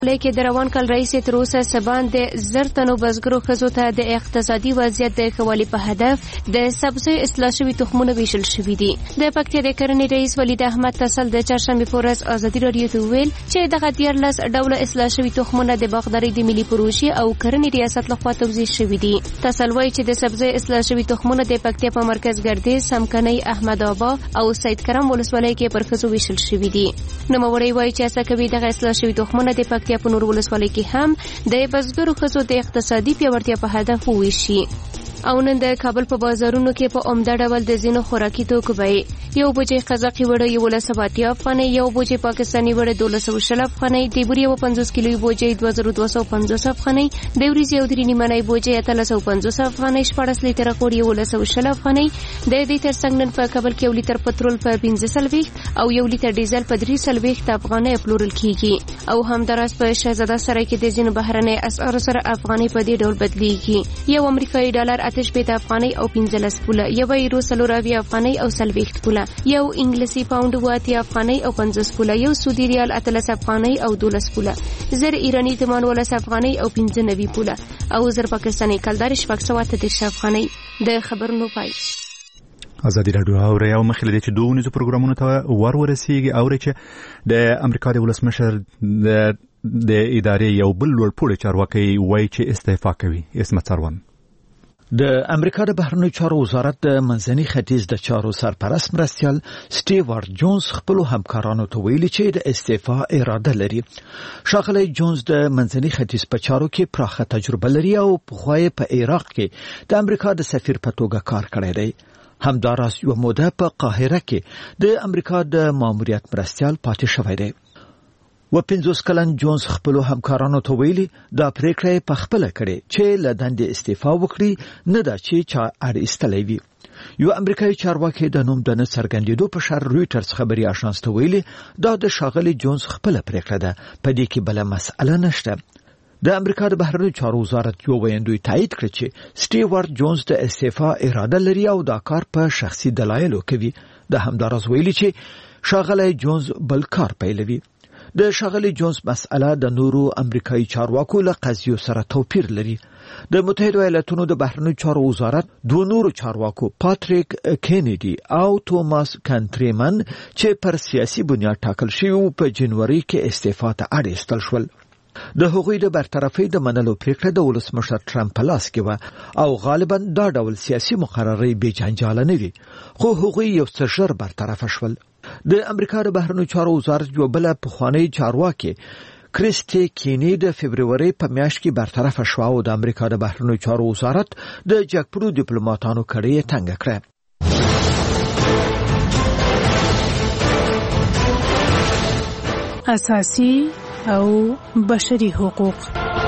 لیکن د روان کال رئیس تر اوسه سبان د 1000 تنو بزګرو ښځو ته د اقتصادي وضعیت د ښه والي په هدف د سبزیو اصلاح شوي تخمونه ویشل شوي دي. د پکتیا د کرنې رئیس ولید احمد تسل د چهارشنبې په ورځ ازادي راډیو ته وویل چې دغه 14 ډوله اصلاح شوي تخمونه د باغدارۍ د ملي پروژې او کرنې ریاست لخوا توزیع شوي دي. تسل وایي چې د سبزیو اصلاح شوي تخمونه د پکتیا په مرکز ګردیز، سمکنۍ، احمد آبا او سید کرم ولسوالۍ کې پر ښځو ویشل شوي دي. نوموړی وایي چې هڅه کوي دغه اصلاح شوي تخمونه د پکتیا په نور ولسوالۍ کې هم د بزګرو ښځو د اقتصادي پیاوړتیا په هدف وویشي. او نن د کابل په بازارونو کې په عمده ډول د ځینو خوراکي توکو بیې یو بوجۍ قزاقي وړه 1180 افغانۍ، یو بوجۍ پاکستاني وړه 1220 افغانۍ، د بوري 50 کیلوي بوجۍ 2250 افغانۍ، د وریځې او درې نیمنۍ بوجۍ 1350 افغانۍ، 14 لیتره غوړ 1120 افغانۍ. د دې ترڅنګ نن په کابل کې 1 لیتر پټرول په 15 او 1 لیتر ډیزل په 3 افغانۍ پلورل کیږي. او همداراز په شهزاده سرای کې د ځینو بهرنۍ اسعارو سره افغانۍ په دې ډول بدلیږي. یو امریکایي ډالر 8 افغانۍ او 15 پوله، یو یورو 40 افغانۍ او 40 پوله، یو انګلیسي پاوند 80 افغانۍ او 50 پوله، یو سعودي ریال 13 افغانۍ او 12 پوله، زر ایرانی تمان 12 افغانۍ او 95 پوله، او زر پاکستاني کلدار 630 افغانۍ. د خبرونو پای. ازادي راډیو او یو مخله د چې دوه نيزو پروګرامونو ته ورسیږي او چې د امریکا د ولسمشر د ادارې یو بل لوړپوړی چارواکي وایي چې استعفا کوي. اسمت سروان. د امریکا د بهرنیو چارو وزارت د منځني ختیځ د چارو سرپرست مرستیال سټیوارت جونز خپل همکارانو ته ویلي چې د استعفا اراده لري. ښاغلی جونز د منځني ختیځ په چارو کې پراخه تجربه لري او پخوا په عراق کې د امریکا د سفیر په توګه کار کړی دی. همداراز یو موده په قاهره کې د امریکا د ماموریت مرستیال پاتې شوی دی. و 50 کلن جونز خپل همکارانو ته ویلي دا پریکړه په خپل کړي چې له دندې استعفا وکړي، نه دا چې چا اړ ایستلې وي. یو امریکایي چارواکي د نوم د نه څرګندېدو په شر رويټرز خبري آژانس ته ویلي دا د ښاغلي جونز خپل پریکړه ده، په دې کې بل مسئله نشته. د امریکا د بهرنیو چارو وزارت یو ویندوی تایید کړ چې سټیوارت جونز د استعفا اراده لري او دا کار په شخصي دلایلو کوي. د همداراز ویلي چې ښاغلی جونز بل کار پیلوي. د ښاغلي جونز مسئله د نورو امریکایي چارواکو له قضیو سره توپیر لري. د متحده ایالاتونو د بهرنیو چارو وزارت دوه نورو چارواکو پاتریک کینیډي او توماس کانټریمن چې پر سیاسي بنیاد ټاکل شوي په جنوري کې استعفا ته اړ ایستل شول. د هغوی د برطرفۍ د منلو پریکړه د ولسمشر ټرمپ په لاس کې و او غالبا دا ډول سیاسي مقررې بې جنجاله نه وي، خو هغوی یو څه ژر برطرف شول. د امریکا د بهرنیو چارو وزارت یو بل پخوانی چارواکي کریسټي کینی د فبرवरी په میاشت کې برطرف شو او د امریکا د بهرنیو چارو وزارت د جګپرو ډیپلوماټانو کړي تنګ کړه. اساسي او بشري حقوق.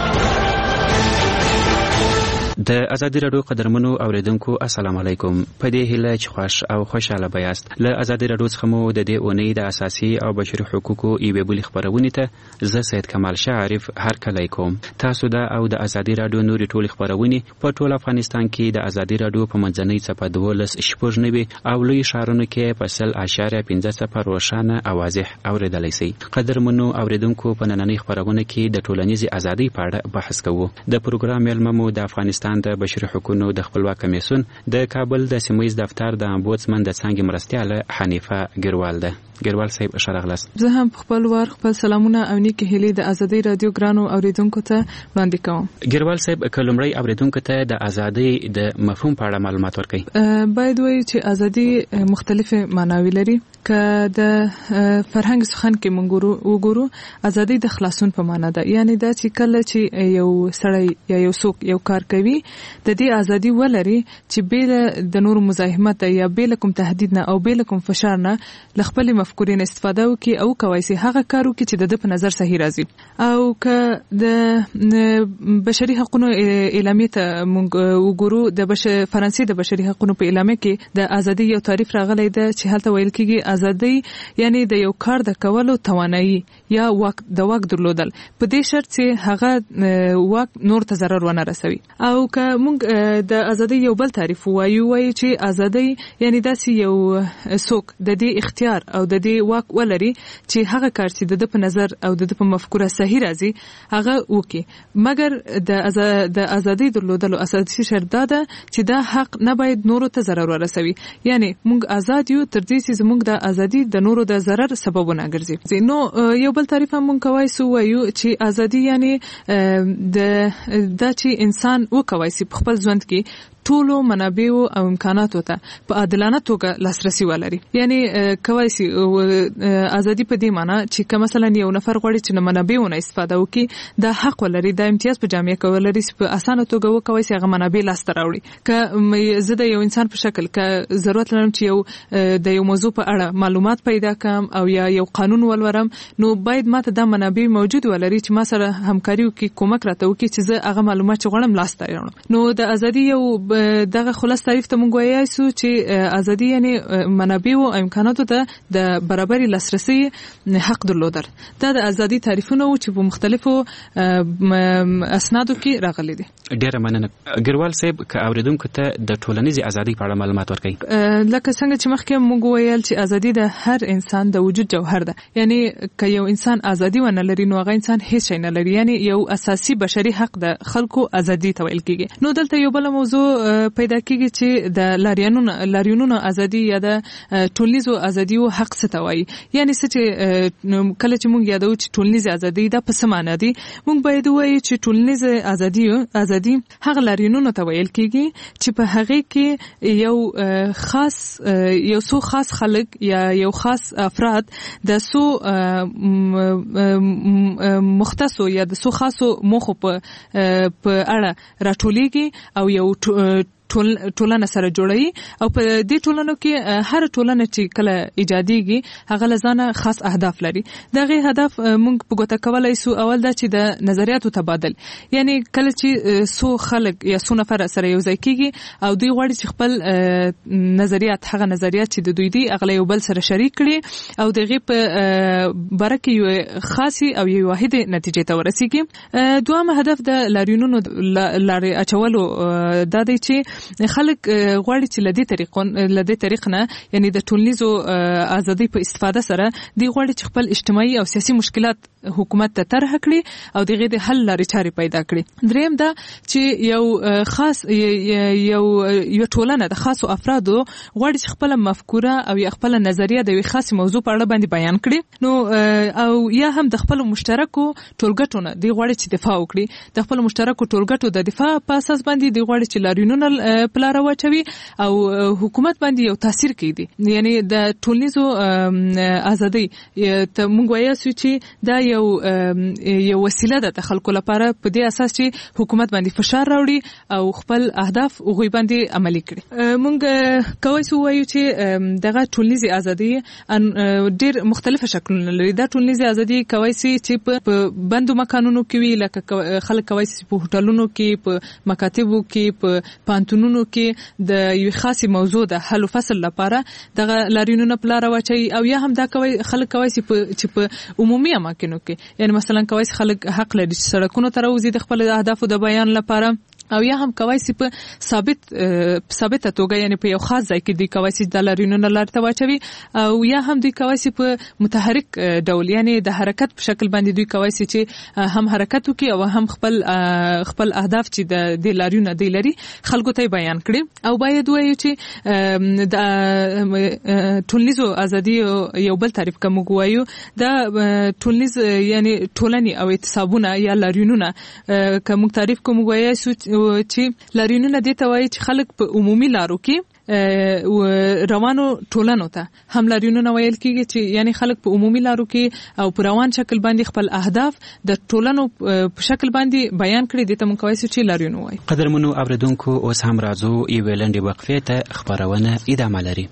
د ازادي راډیو قدرمنو اوریدونکو السلام علیکم. په دې هیله چې خوش او خوشاله بیاست. له ازادي راډیو څخه مو د دې اونۍ د اساسي او بشري حقوقو ایوه بلی خبرونه ته زه سید کمال شعرف هر کله کوم. تاسو دا او د ازادي راډیو نوري ټول خبرونه په ټول افغانستان کې د ازادي راډیو په منځنۍ صفحه 12 او لوی شهرونو کې په 0.15 روښانه او واضح اوریدلای شئ. قدرمنو اوریدونکو په نننۍ خبرونه کې د ټولنیزې ازادۍ په اړه بحث کوو. د پروګرام ملممو د افغانستان د بشري حقوقو د خپلواک کمیسیون د کابل د سیمه‌ییز دفتر د امبودسمن د څنګه مرستیاله حنیفه ګروال ده. ګروال صاحب شرغلاس. زه هم خپل خپل سلامونه او نیکه هیلې د ازادي رادیو ګرانو اوریدونکو ته وړاندې کوم. ګروال صاحب کلمړی اوریدونکو ته د ازادي د مفهوم په اړه معلومات ورکړئ. باید وایي چې ازادي مختلفه معناوي لري. که د فرهنګ سخن کې مونږ وګورو ازادي د خلاصون په معنا ده، یعنی دا چې کله چې یو سړی یا یو څوک یو کار کوي د دې ازادي ولري چې بیل د نور مزاحمت یا بیل کوم تهدید نه او بیل کوم فشار نه لخپل مفکورین استفاده وکي او کوي سي هغه کارو کې چې د په نظر صحیح راځي. او که د بشري حقوقو اعلامیه ته مونږ وګورو د فرانسې د بشري حقوقو په اعلامیه کې د ازادي یو تعریف راغلی دی چې هلته ویل کېږي ازادي یعنی د یو کار د کولو توانایي یا د واک درلودل په دې شرط چې هغه واک نور ته ضرر ونه رسوي. او که موږ د ازادي یو بل تعریف وایو چې ازادي یعنی داسې یو څوک د دې اختیار او د دې واک ولري چې هغه کار چې د په نظر او د په مفکوره صحیح راځي هغه وکي. مګر د ازادي درلودلو اساسي شرط ده چې دا حق نه باید نورو ته ضرر ورسوي. یعنی موږ آزاد یو تر دې چې موږ د ازادي د نورو د ضرر سبب نه ګرځي. نو یو بل تعریف هم موږ کوي سو وایو چې ازادي یعنی د چې انسان وکوي چې په خپل ژوند کې ټولو منابعو او امکاناتو ته په عادلانه توګه لاسرسي ولري. یعنی کوي سي ازادي په دې معنی چې مثلا یو نفر غواړي چې منابعو نه استفاده وکړي د حق ولري د امتیاز په جامعه کې ولري په اسانه توګه وکوي چې هغه منابع لاس ته راوړي. که زه د یو انسان په شکل که ضرورت لرم چې د یو موضوع په اړه معلومات پیدا کړم او یا یو قانون ولورم نو باید ماته د منابع موجود ولري چې ما سره همکاري وکړي کومک راته وکړي چې زه هغه معلومات چې غواړم لاس ته راوړم. نو د ازادي یو دغه خلاص تعریف ته مونږ وایو چې ازادي یعنی منابع او امکاناتو ته د برابرۍ لاسرسي حق درلودل. دا د ازادي تعریفونه و چې په مختلفو اسنادو کې راغلي دي. ډیره مننه. ګروال صاحب که اوریدونکو ته د ټولنیزې ازادي په اړه معلومات ورکړي. لکه څنګه چې مخکې مونږ ویل چې ازادي د هر انسان د وجود جوهر ده. یعنی که یو انسان ازادي ونه لري نو هغه انسان هیڅ شی نه لري. یعنی یو اساسي بشري حق د خلکو ازادي ته ویل کیږي. نو دلته یو بل موضوع پیدا کیږي چې د لاریونونو ازادي یا د ټولنیزو ازادیو حق څه ته وایي. یعنی څه چې کله چې مونږ یادو چې ټولنیزه ازادي دا په څه معنی دي مونږ باید وایو چې ټولنیزه ازادي هغه لاریونونو ته ویل کیږي چې په هغه کې یو څو خاص خلک یا یو خاص افراد د څو مختصو یا د څو خاصو موخو په اړه راټولېږي او یو ټولنه سره جوړي او په دې ټولنو کې هر ټولنه چې کله ایجاديږي هغه لزانه خاص اهداف لري. دغه هدف موږ په ګوته کولای سو اول دا چې د نظریاتو تبادل. یعنی کله چې سو خلک یا سو نفر سره یو ځای کیږي او دوی غواړي چې خپل نظریات هغه نظریات چې د دوی دی اغله یو بل سره شریک کړي او دغه په برکه یو خاصي او یو واحده نتیجه ته ورسیږي. دویم هدف د لاریونونو لارې اچولو دا دی چې خلک غواړي چې لدې طریق نه یعنی د ټولنیزو ازادي په استفاده سره دی غواړي چې خپل اجتماعي او سیاسي مشکلات حکومت ته طرح کړي او دغه د حل لارې چارې پیدا کړي. دریم دا چې یو خاص یو ټولنه د خاصو افرادو غواړي چې خپل مفکوره او خپل نظریه د یو خاص موضوع په اړه باندې بیان کړي. نو او یا هم د خپل مشترکو ټولګټو نه دی غواړي چې دفاع وکړي. د خپل مشترکو ټولګټو د دفاع په اساس باندې دی غواړي چې لاریونونه پلار واچوي او حکومت باندې یو تاثیر کوي. یعنی د ټولنیزو ازادي ته موږ وایو چې دا یو وسیله ده د خلکو لپاره په دې اساس چې حکومت باندې فشار راوړي او خپل اهداف غوي باندې عملي کړي. موږ کوي سو وایو چې دغه ټولنیزه ازادي ډېر مختلفه شکلونه لري. دا ټولنیزه ازادي کوي چې په بندو مکانونو کې وي لکه خلک کوي چې په هوټلونو کې په مکاتبو کې په پانتونونو کې د یو خاصی موضوع د حل او فصل لپاره دغه لاریونونه پلار واچي او یا هم دا کوي خلک کوي چې په عمومي اماکنو کې یعنی مثلا کوي خلک حق لري چې سړکونو ته راوځي د خپل اهدافو د بیان لپاره او یا هم کوي چې په ثابت توګه یعنی په یو خاص ځای کې دی کوي چې د لاریونونو لارته واچوي او یا هم دی کوي چې په متحرک ډول یعنی د حرکت په شکل باندې دوی کوي چې هم حرکت وکي او هم خپل اهداف چې د لاریونو دی لري خلکو ته بیان کړي. او باید وایي چې د ټولنیزو ازادي یو بل تعریف کوم وایو د ټولنیز یعنی ټولنی او اعتصابونه یا لاریونونه کوم تعریف کوم وایي چې لاریونونه دي ته وایي چې خلک په عمومي لارو کې روانو ټولنو ته هم لاریونونه ویل کیږي چې یعنی خلک په عمومي لارو کې او په روان شکل باندې خپل اهداف د ټولنو په شکل باندې بیان کړي دي ته مونږ کوي چې لاریونونه وایي. قدرمنو اوریدونکو اوس هم راځو یو لنډه وقفه ته خبرونه ادامه لري.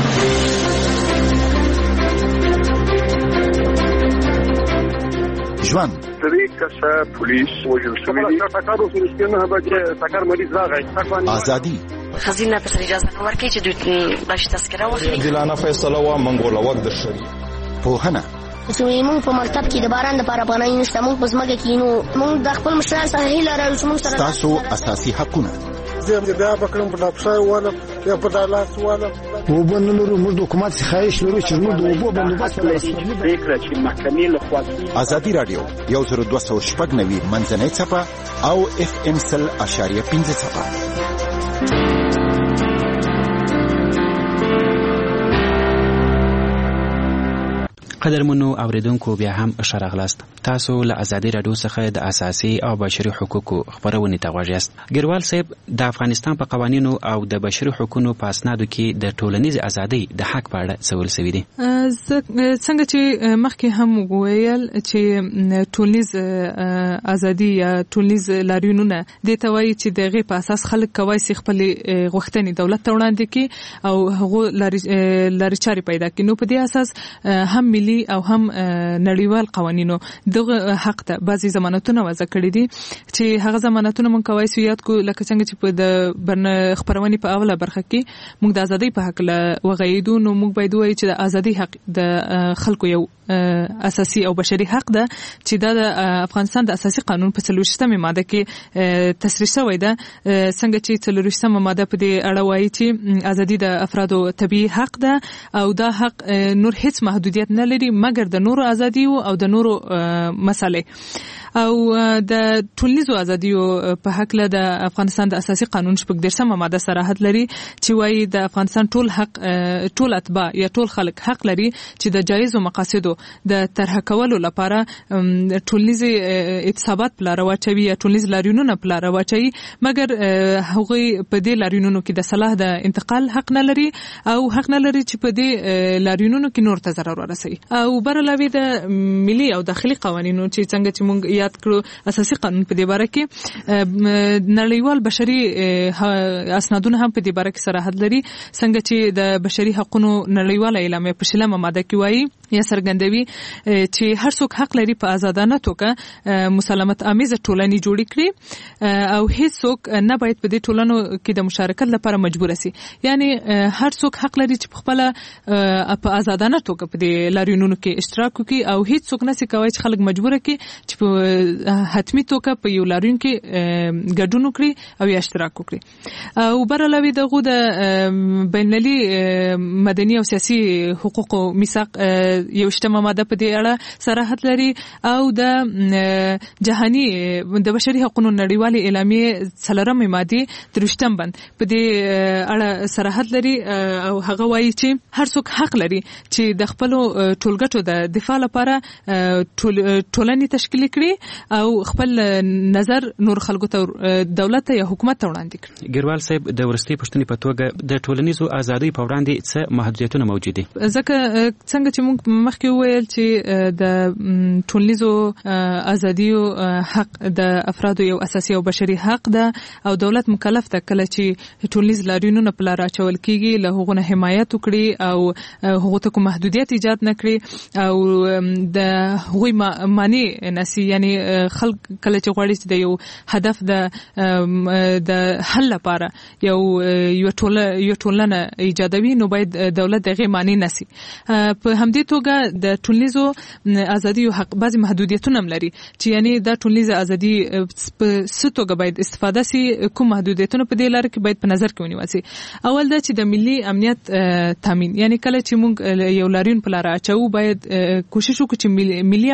ژوند کسه پولیس وجل شوی دی تاکارو سرسکنه هغه تاکار مریض راغی ازادي خزینه په اجازه ورکړي چې دوی باش تذکره واخلي دلانه فیصله وا منګوله وخت د شری پوهنه موږ په مکتب کې د باران لپاره پناه نشته موږ په ځمکه کې نو موږ د خپل مشران سره هیله لرو چې موږ سره تاسو اساسي حقونه زه بیا بکرم په ډاکټر والا یا په دالاس والا وبنلرو موږ د حکومت څخه خواهش لرو چې موږ د اوبو بندوبست پریکړه چې محکمې له خوا ازادي رادیو 1290 منځنۍ صفحه او FM 100.5 صفحه. قدرمنو اوریدونکو بیا هم ښه راغلاست. تاسو له ازادي رادیو څخه د اساسي او بشري حقوقو خبرونه ته غواړئ. ګروال صاحب د افغانستان په قوانینو او د بشري حقوقو په اسنادو کې د ټولنیز ازادي د حق په اړه څه ول سوي دي؟ څنګه چې مخکې هم وویل چې ټولنیز ازادي یا ټولنیز لاریونونه د توای چې دغه په اساس خلک کوي چې خپل غوښتنې دولت ته وړاندې کړي او هغه لاري چاري پیدا کړي. نو په دې اساس هم ملي او هم نړیوال قوانینو دغه حق ته بعضی ضمانتونه وضع کړی دي چې هغه ضمانتونه مونږ کوي چې یاد کو لکه څنګه چې په د خبرونې په اوله برخه کې مونږ د ازادۍ په حق له وغیدو نو مونږ باید وایو چې د ازادۍ حق د خلکو یو اساسي او بشري حق ده چې د افغانستان د اساسي قانون په 40مه ماده کې تشریح شوی ده. څنګه چې 40مه ماده په دې اړه وایي چې ازادي د افرادو طبيعي حق ده او دا حق نور هیڅ محدودیت نه لري مګر د نورو ازادي او د نورو مسالې او د ټولنیزو ازادیو په حق له د افغانستان د اساسي قانون 14مه ماده صراحت لري چې وایي د افغانستان ټول حق ټول اتباع یا ټول خلک حق لري چې د جایز مقاصدو د طرح کولو لپاره ټولنیز اعتصابات پلار واچوي یا ټولنیز لاریونونه پلار واچوي مګر هغه په دې لاریونونو کې د صلاح د انتقال حق نه لري او حق نه لري چې په دې لاریونونو کې نور ته ضرر ورسوي. او برعلاوه د ملي او داخلي قوانینو چې څنګه چې موږ یاد کړو اساسي قانون په دې باره کې نړیوال بشري اسنادونه هم په دې باره کې صراحت لري. څنګه چې د بشري حقوقو نړیواله اعلامیه په 20مه ماده کې وایي یا څرګندوي چې هر څوک حق لري په آزادانه توګه مسالمت آمیزه ټولنې جوړې کړي او هیڅ څوک نه باید په دې ټولنو کې د مشارکت لپاره مجبور شي. یعنی هر څوک حق لري چې خپل په آزادانه توګه په دې لاریونونو کې اشتراک وکړي او هیڅ څوک نه سي کوي چې خلک مجبور کړي چې په حتمی توګه په یو لاریون کې ګډون وکړي او یا اشتراک وکړي. او برعلاوه دغه د بینالمللي مدني او سیاسي حقوقو میثاق 21مه ماده په دې اړه صراحت لري او د جهاني د بشري حقوقو نړیوالې اعلامیه 4مه ماده 23 بند په دې اړه صراحت لري او هغه وایي چې هر څوک حق لري چې د خپل ټولګټو د دفاع لپاره ټولنې تشکیل کړي او خپل نظر نور خلکو ته دولت ته یا حکومت ته وړاندې کړي. ګروال صاحب د ورستي پښتنې په توګه د ټولنیزو ازادۍ په وړاندې څه محدودیتونه موجود دي؟ ځکه څنګه چې موږ مخکې وویل چې د ټولنیزو ازادیو حق د افرادو یو اساسي او بشري حق ده او دولت مکلف ده کله چې ټولنیز لاریونونه په لار اچول کیږي له هغه حمایت وکړي او هغه ته کوم محدودیت ایجاد نه کړي او د هغوی معنی نسی یعنی خلک کله چې غواړي چې د یو هدف د حل لپاره یو ټولنه ایجادوي نو باید دولت دغه معنی نسی. په همدې توګه د ټولنیزو ازادیو حق بعضی محدودیتونه هم لري چې یعنی د ټولنیز ازادي په ستوګه باید استفاده سي. کوم محدودیتونه په دې لار کې باید په نظر کې ونیول سي؟ اول دا چې د ملي امنیت تامین یعنی کله چې موږ یو لاریون په لار اچو باید کوشش وکړو چې ملي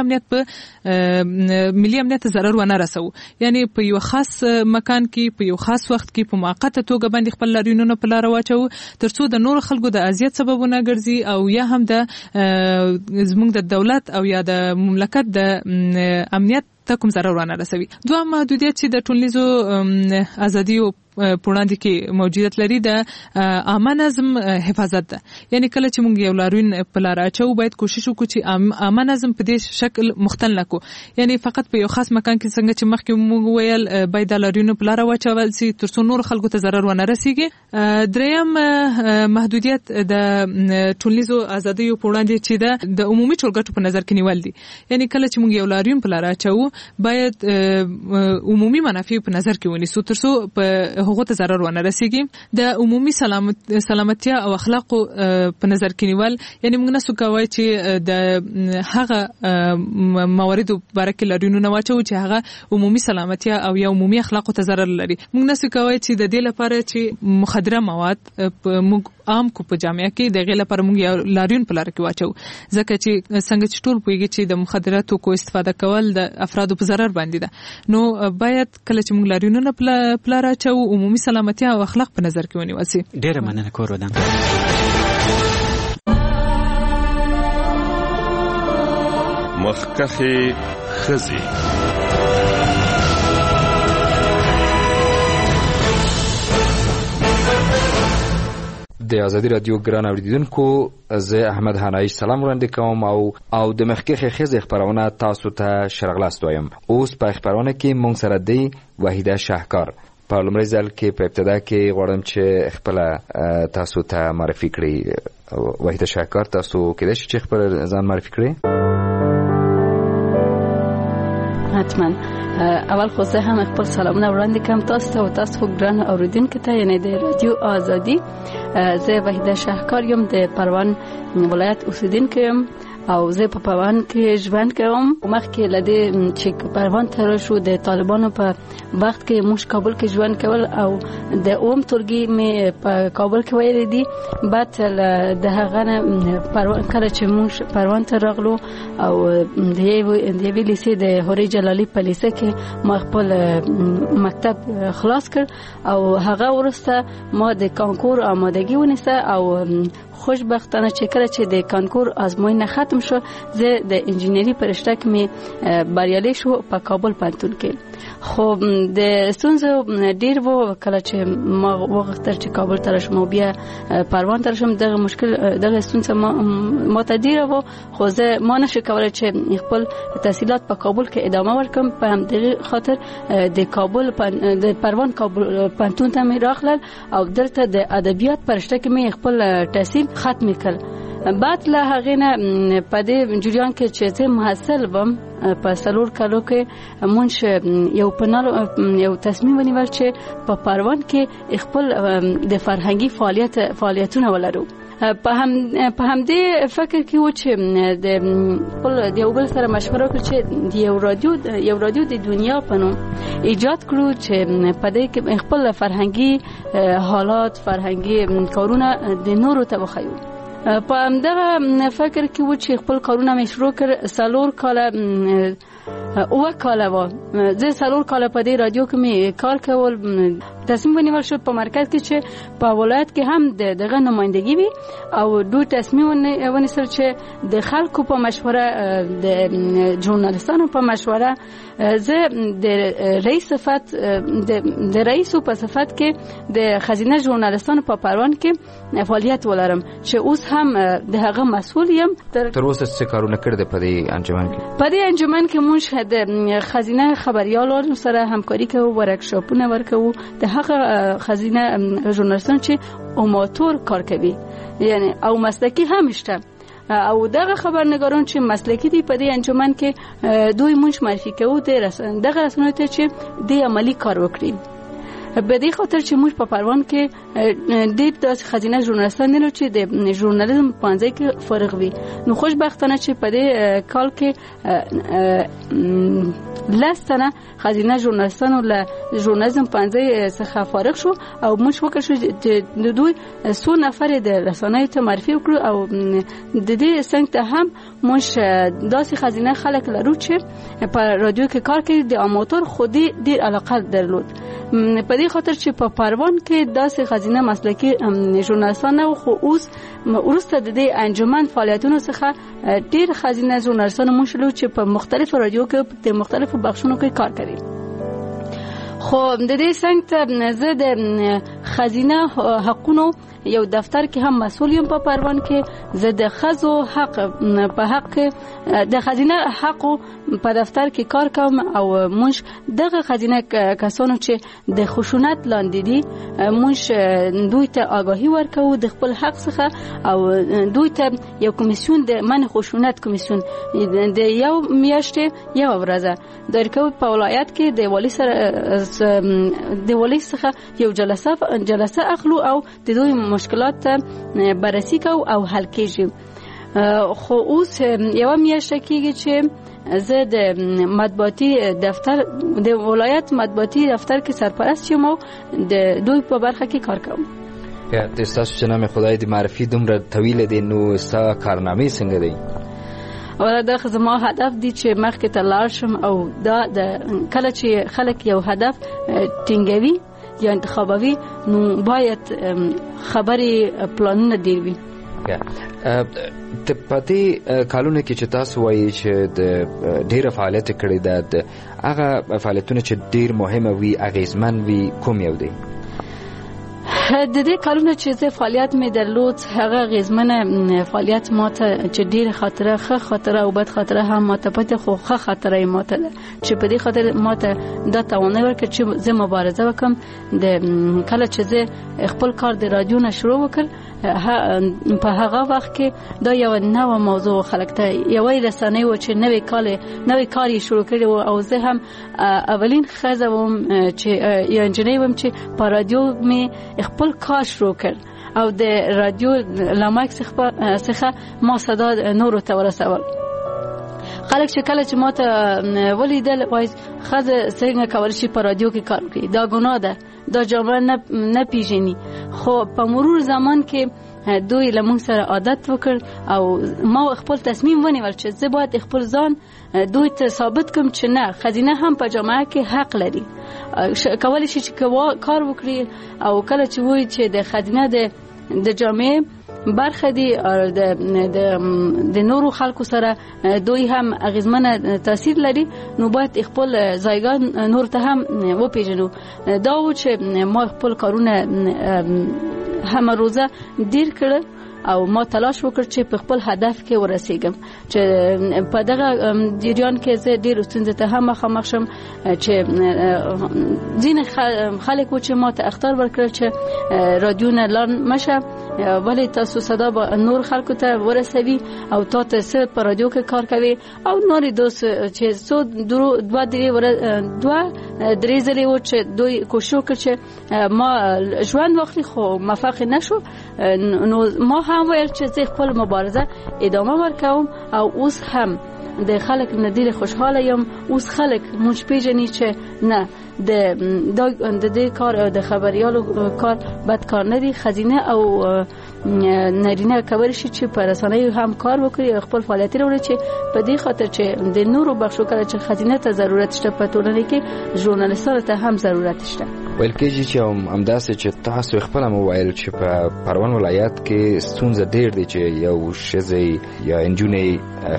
امنیت ضرر ونه رسو. یعنی په یو خاص مکان کې په یو خاص وخت کې په موقته توګه باندې خپل لاریونونه په لار واچو ترڅو د نور خلکو د اذیت سببونه ګرځي او یا هم د زموږ د دولت او یا د مملکت د امنیت ته کوم ضرر ونه رسوي. دوه محدودیت چې د ټولنیزو ازادیو پوړاندې کې موجودیت لري د عامه نظم حفاظت ده. یعنی کله چې موږ یو لاریون په لار اچو باید کوشش وکړو چې عامه نظم په دې شکل مختل نکو. یعنی فقط په یو خاص مکان کې څنګه چې مخکې موږ ویل باید د لاریون په لار واچول سي ترڅو نور خلکو ته ضرر ونه رسیږي. دریم محدودیت د ټولنیزو ازادیو پوړاندې چې د عمومي ټولګټو په نظر کې نیول دي. یعنی کله چې موږ یو لاریون په لار اچو باید عمومي منافع په نظر کې ونیسو ترڅو په هغه ته ضرر ونه رسیږي. د عمومي سلامتیا او اخلاقو په نظر کې نیول یعنی موږ نسو کوي چې د هغه مواردو باره کې لاریونونه واچو چې هغه عمومي سلامتیا او یا عمومي اخلاقو ته ضرر لري. موږ نسو کوي چې د دې لپاره چې مخدره مواد موږ عام کو په جامعه کې د غیله پر موږ لاریون په لار کې واچو ځکه چې څنګه چې ټول پوهیږي چې د مخدراتو کو استفاده کول د افرادو په ضرر باندې ده نو باید کله چې موږ لاریونونه په لار اچو عمومي سلامتي او اخلاق په نظر کې ونیول شي. ډیره مننه کور ودان. مخکخي خزي د ازادي رادیو ګران اوریدونکو زه احمد هنایش سلام وړاندې کوم او د مخکخي خزي خبرونه تاسو ته شرغلاست وایم. اوس په خبرونه کې مونږ سره دی وحیده شاهکار. په لومړي ځل کې په ابتدا کې غواړم چې خپل تاسو ته معرفي کړئ. وحیده شاهکار تاسو کله چې خپل ځان معرفي کړئ؟ حتما اول خو زه هم خپل سلامونه وړاندې کوم تاسو ته او تاسو خو ګران اوریدونکو ته یعنی د رادیو آزادي. زه وحیده شاهکار یم د پروان ولایت اوسیدونکې یم او زه په پروان کې ژوند کوم. مخکې لدې چې پروان ته شو د طالبانو په وخت کې موږ کابل کې ژوند کول او د اوم ټولګي مې په کابل کې ویل دي. بعد د هغه پروان کله چې موږ پروان ته راغلو او د یوې لیسې د هوري جلالي په لیسې کې ما خپل مکتب خلاص کړ او هغه ورسته ما د کانکور آمادگی ونیسه او خوشبختانه چې کله چې د کانکور آزموینه ختم شو زه د انجینری په رشته کې مې بریالي شو په کابل پوهنتون کې. خو د ستونزو ډیر وو کله چې ما وغوښتل چې کابل ته راشم بیا پروان ته راشم. دغه مشکل دغه ستونزه ما ته ډیره وو خو زه ما نشم کولای چې خپل تحصیلات په کابل کې ادامه ورکړم. په همدغه خاطر د کابل د پروان کابل پوهنتون ته مې راغلل او دلته د ادبیات په رشته کې مې خپل تحصیل ختم کړ. بعد له هغه نه په دې جریان کې چې زه محصل وم په سلور کالو کې مونږ یو تصمیم ونیول چې په پروان کې خپل د فرهنګي فعالیتونه ولرو. په همدې فکر کې و چې د یو بل سره مشوره وکړو چې یو رادیو د دنیا په نوم ایجاد کړو چې په دې کې خپل فرهنګي حالات فرهنګي کارونه د نورو ته وښیو. په همدغه فکر کې و چې خپل کارونه مې شروع کړ. سلور کاله اوه کاله و زه سلور کاله په دې رادیو کې مې کار کول. تصمیم ونیول شو په مرکز کې چې په ولایت کې هم دغه نمایندګي وي او دوی تصمیم ونیسل چې د خلکو په مشوره د ژورنالیستانو په مشوره زه د رئیس صفت د رئیس په صفت کې د خزینه ژورنالیستانو په پروان کې فعالیت ولرم چې اوس هم د هغه مسؤل یم. تر اوسه څه کارونه کړې په دې انجمن کې؟ په دې انجمن کې موږ د خزینه خبريالانو سره همکاري کوو، ورکشاپونه ورکوو د هغه خزینه ژورنالیستان چې اماتور کار کوي یعنی او مسلکی هم شته او دغه خبرنگاران چې مسلکی دي په دې انجمن کې دوی موږ معرفي کوو دغه رسنیو ته چې د عملی کار وکړي. به دې خاطر چې موږ په پروان کې ډېر داسې خزینه ژورنالیستان دي چې د ژورنالیزم پوهنځي کې فارغ وي. نو خوشبختانه چې په دې کال کې لستنه خزینه ژورنالیستانو له ژورنالیزم پوهنځي څخه فارغ شو او موږ وکړو چې دوی څو نفر د رسنیو ته معرفي وکړو او د دې څنګه ته هم موږ داسې خزینه خلک لرو چې په رادیو کې کار کوي د اماتور خودي ډېر علاقه درلود. په دې خاطر چې په پروان کې داسې خزینه مسلکي ژورنالیستان نه خو اوس وروسته د دې انجمن فعالیتونو څخه ډېر خزینه ژورنالیستان موږ شلو چې په مختلفو رادیو کې د مختلفو بخشونو کې کار کوي. خو د دې څنګه زه د خزینه حقونو یو دفتر کې هم مسؤل یم په پروان کې. زه د خزو حق په حق د خزینه حق په دفتر کې کار کوم او موږ دغه خزینه کسانو چې د خشونت لاندې دي موږ دوی ته آگاهی ورکوو د خپل حق څخه او دوی ته یو کمیسیون د من خشونت کمیسیون د یو میاشتې یو ورځ درکو په ولایت کې د والی سره د والی څخه یو جلسه اخلو او د دوی مشکلات بررسی کوو او حل کیږي. خو اوس یو میاشت کېږي چې زه د مطبوعاتي دفتر د ولایت مطبوعاتي دفتر کې سرپرست یم او د دوی په برخه کې کار کوم. یا تاسو چې نام خدای دې معرفي دومره طویل دی نو ستا کارنامې څنګه دی؟ ولا دا زما هدف دی چې مخکې ته لاړ شم او دا د کله چې خلک یو هدف ټینګوي یا انتخابوي نو باید خبرې پلانونه ډیر وي. ته پاتې کالونه کې چې تاسو وایي چې د ډیره فعالیت کړې ده د هغه فعالیتونه چې ډیر مهمه وي اغیزمن وي کوم یو دی؟ د دې کارونه چې زه فعالیت مې درلود هغه غیزمنه فعالیت ماته چې ډیره خاطره ښه خاطره او بد خاطره هم ماته پته خو ښه خاطره ماته چې په دې خاطر ماته دا توانه ورکړ چې زه مبارزه وکم د کله چې زه خپل کار د رادیو نه شروع وکړ په هغه وخت کې دا یو نوې موضوع خلک ته یوې رسنۍ و چې نوې کار یې شروع کړی او زه هم اولین ښځه وم چې یا انجنیر وم چې په رادیو مې خپل کار شروع کړ او د رادیو لامک څخه ما صدا نور ته ورسول. خلک چې کله چې ما ته ولیدل وایي ښځه څنګه کولی شي په رادیو کې کار وکړي، دا ګناه ده، دا جامعه نه پیژني. خو په مرور زمان کې دوی له موږ سره عادت وکړ او ما خپل تصمیم ونیول چې زه باید خپل ځان دوی ته ثابت کوم چې نه، ښځینه هم په جامعه کې حق لري، کولی شي چې کار وکړي. او کله چې وایي چې د ښځینه د جامعه برخه دي د نورو خلکو سره دوی هم اغیزمنه تاثیر لري نو باید خپل ځایګان نور ته هم وپیژنو. دا و چې ما خپل کارونه همه روزه دیر کړل او ما تلاش وکړ چې په خپل هدف کې ورسېږم چې په دغه جریان کې زه ډېر ستونزې ته هم مخامخ شم چې ځینې خلک و چې ما ته اخطار ورکړل چې رادیو نه لاړ مشه ولی تاسو صدا به نور خلکو ته ورسوي او تا ته څه په رادیو کې کار کوي او نورې دوست چې څو دوه درې ځلې و چې دوی کوشش وکړ چې ما ژوند واخلي خو موفق نشو. نو ما هم ویل چې زه خپل مبارزه ادامه ورکوم او اوس هم د خلک نه ډېر خوشاله یم. اوس خلک موږ پیژني چې نه د دې کار د خبريالو کار بد کار نه دی، ښځینه او نارینه کولی شي چې په رسنیو هم کار وکړي خپل فعالیت وکړي چې په دې خاطر چې د نورو بخښو کړه چې ښځینه ته ضرورت شته په ټولنه کې ژورنالیستانو ته هم ضرورت شته. ویل کېږي چې همداسې چې تاسو خپل هم وویل چې په پروان ولایت کې ستونزه ډېر دی چې یو ښځې یا نجونې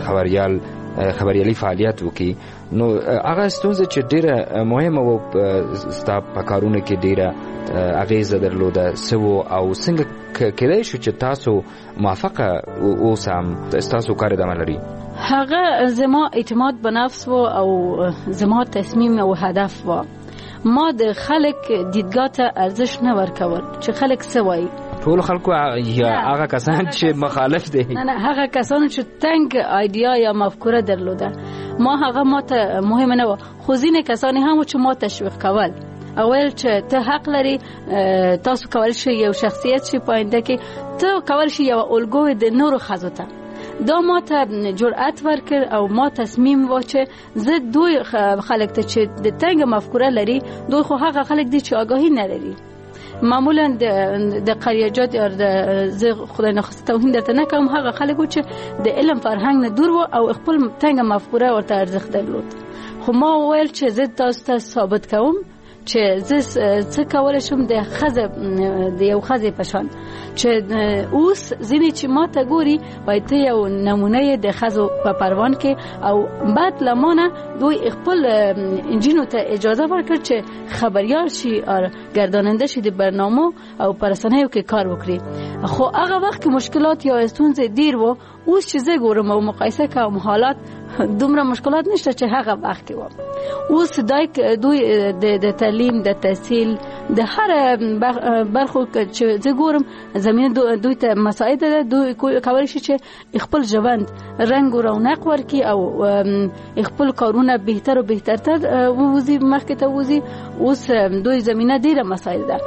خبریالي فعالیت وکړي. نو هغه ستونزه چې ډیره مهمه و ستا په کارونه کې ډیره اغیزه درلوده سو او څنګه کېدای شو چې تاسو موافقه اوسم تاسو کار ادامه لري؟ هغه زما اعتماد به نفس و او زما تصمیم او هدف و. ما د خلک دیدګاه ته ارزښ نه ورکول چې خلک څه وایي. ټول خلکو یا هغه کسان چې مخالف دي؟ نه هغه کسان چې تنگ ایډیا یا مفکوره درلوده ما هغه ماته مهم نه و. خو ځینې کسان هم چې ما تشویق کول اول چې ته حق لري، تاسو کول شي یو شخصیت شي پاینده کې ته کول شي یو الګو د نورو خزو ته. دا ما ته جرأت ورکړ او ما تصمیم و چې زه دوی خلک ته چې د تنگ مفکوره لري دوی خو هغه خلک دي چې آگاهی نلري. معمولا د قریجات یا زه خدای نخواسته توهین درته نه کوم، هغه خلکو چې د علم فرهنګ نه دور و او خپل تنگ مفکوره ورته ارزښت درلود. خو ما ویل چې زه تاسو ته ثابت کوم چې زه څه کولای شم د یو ښځې په شان چې اوس ځینې چې ما ته ګوري وایي ته یو نمونه د ښځو په پروان کې او بعد لمانه دوی خپل انجینو ته اجازه ورکړ چې خبریال شي او گرداننده شي د برنامه او په رسنیو کې کار وکړي. خو هغه وخت کې مشکلات یا ستونزې ډېر و. اوس چې زه ګورم او مقایسه کوم حالات دومره مشکلات نشته چې هغه وخت کې و. اوس دوی د تعلیم د تحصیل د هر برخو چې زه ګورم زمینه دوی ته مساعد ده. دوی کولی شي چې خپل ژوند رنګ او رونق ورکړي او خپل کارونه بهتر او بهترتر ووزي مخکې ته ووزي. اوس دوی زمینه ډیره مساعد ده.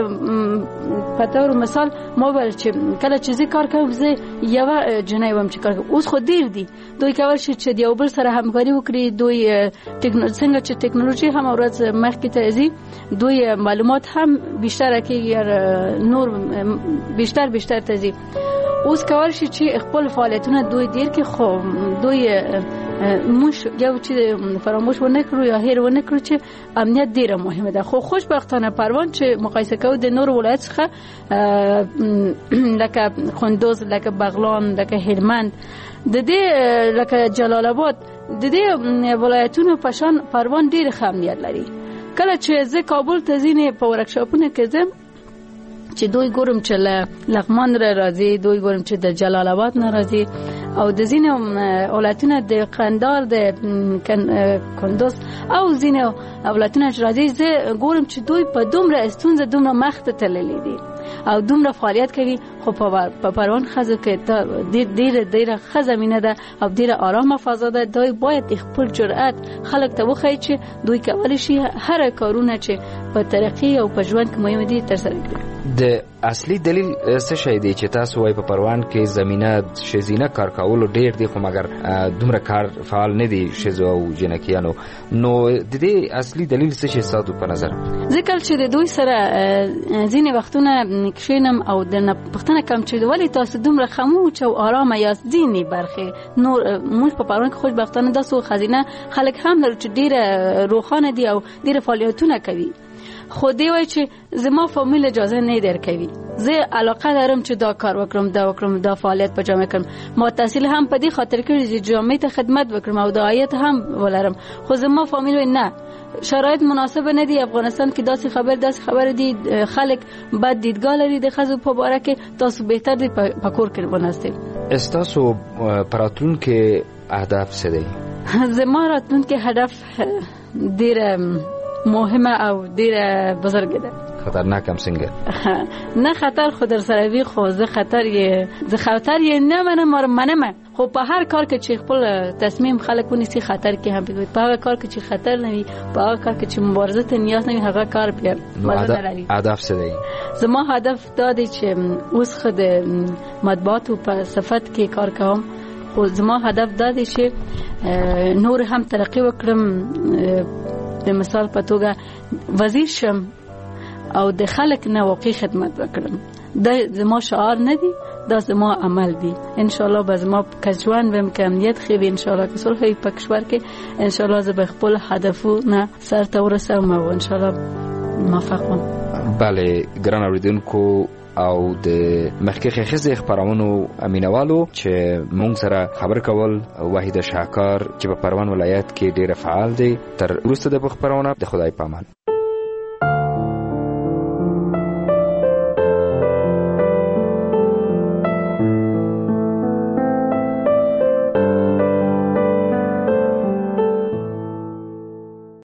په تور مثال ما ول چې کله چې زه کار کوم زه یو جنۍ وم چې کار کوم اوس خو ډیر دي دوی کولی شي چې چې یو بل سره همکاري وکړي. دوی څنګه چې ټکنالوژي هم ورځ مخکې ته ځي دوی معلومات هم بیشتر کیږي نور بیشتر ته ځي. اوس کول شي چې خپل فعالیتونه دوی ډیر کې خو دوی موږ یو چې فراموش ونه کړو یا هیر ونه کړو چې امنیت ډیره مهمه ده. خو خوشبختانه پروان چې مقایسه کوو د نور ولایت څخه لکه کندوز، لکه بغلان، لکه هلمند، د دې لکه جلال آباد، د دې ولایتونو په شان پروان ډیر ښه امنیت لري. کله چې زه کابل ته ځینې په ورکشاپونه کې ځم چې دوی ګورم چې لغمان راځي، دوی ګورم چې د جلال آباد نه راځي او د ځینو ولایتونو د قندهار، د کندوز او ځینو ولایتونو چې راځي زه ګورم چې دوی په دومره ستونزه دومره مخ ته تللي دي او دومره فعالیت کوي. خو په پروان خزو کې ډیره ښه زمینه ده او ډیره آرامه فضا ده. دوی باید خپل جرأت خلک ته وښایي چې دوی کولی شي هر کارونه چې په ترقی او په ژوند کې مهم دي ترسره کړي. د اصلي دلیل څه شی دی چې تاسو وايي په پروان کې زمينه شزینه کار کول ډیر دی خو مګر دومره کار فعال نه دي شزو او جنکیانو؟ نو د دې اصلي دلیل څه شی ستاسو په نظر؟ ځکه چې د دوی سره ځینې وختونه کښینم او د پښتنه کم چې ولی تاسو دومره خاموش او آرامه یاست. ځینې برخې نور موږ په پروان کې خوشبختانه داسو خزینه خلک هم لري چې ډیره روښانه دي او ډیره فعالیتونه کوي. خو دی وای چې زما فامیل اجازه نه درکوي. زه علاقه دارم چې دا کار وکړم دا فعالیت په جامعه کوم. ما تحصیل هم په دې خاطر کړی چې جامعه ته خدمت وکړم او د عاید هم ولرم. خو زما فامیل نه، شرایط مناسب نه دي. افغانستان کې داسې خبر دي خلک بد دیدګاه لري د ښځو په باره کې. تاسو بهتر دي په کور کې وناستئ. استاسو پراتلونکي اهداف څه دي؟ زما راتلونکي هدف ډیر مهمه او ډیر بزرګ ده. خطرناک هم څنګه؟ نه خطر خو در سره وی خو زه خطر یې نه منم. خو په هر کار کې چې خپل تصمیم خلک ونیسي خطر کې هم بګوي. په هغه کار کې چې خطر نه وي، په هغه کار کې چې مبارزه ته نیاز نه وي، هغه کار بیا مزه نه لري. هدف څه دی؟ زما هدف دا دی چې اوس خو د مطبوعاتو په صفت کې کار کوم. خو زما هدف دا دی چې نور هم ترقی وکړم. د مثال په توګه وزیر شم او د خلک نه واقعي خدمت وکړم. دا زما شعار نه دی، دا زما عمل دی. ان شاء الله به زما کژوان بهم که امنیت خوي ان شاء الله که صلح په کشور کې ان شاء الله زه به خپل هدفونه سر ته ورسوم او ان شاء الله موفق وم. بله ګران اوریدونکو او د مخکې خزې خبرونو امینوالو چې مونږ سره خبر کول وحید شاکار چې په پروان ولایت کې ډیر فعال دی. تر وروسته د خبرونه د خدای پامان.